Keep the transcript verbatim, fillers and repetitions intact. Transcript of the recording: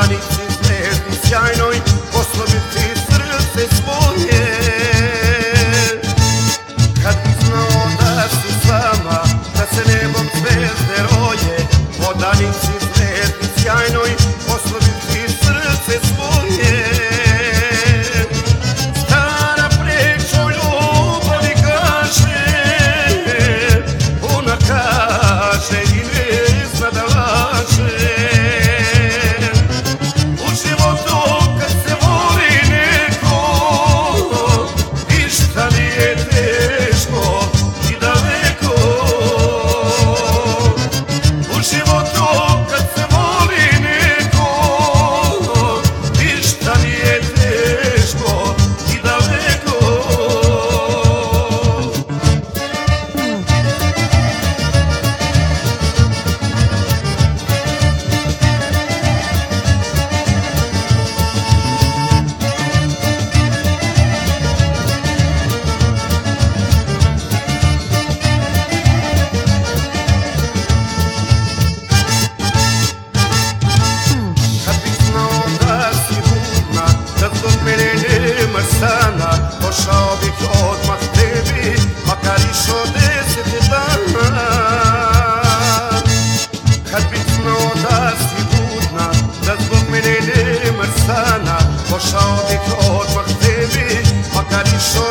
danici zvezdi sjajnoj posloviti srce svoje. Kad bi znao da si s vama, da se nebom zvezde roje, po danici zvezdi sjajnoj posloviti srce svoje. Stara priča o ljubavi kaže, ona kaže i ne zna da laže. U životu kad se voli neko, ništa nije teško i daleko. U životu kad se voli neko, ništa nije teško i daleko. Sana, pošao bih odmah tebi, makar išao deset dana. Kad bih znao da si budna, da zbog mene nemaš sana, pošao bih odmah tebi, makar išao